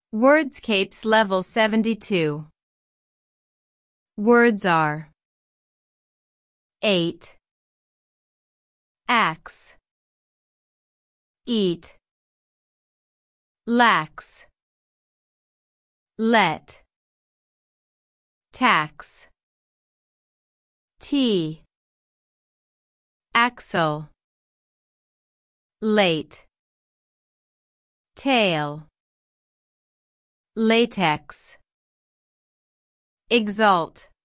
Wordscapes Level 72. Words are 8, axe, eat, lax, let, tax, tea, axle, late, tail, latex, exalt.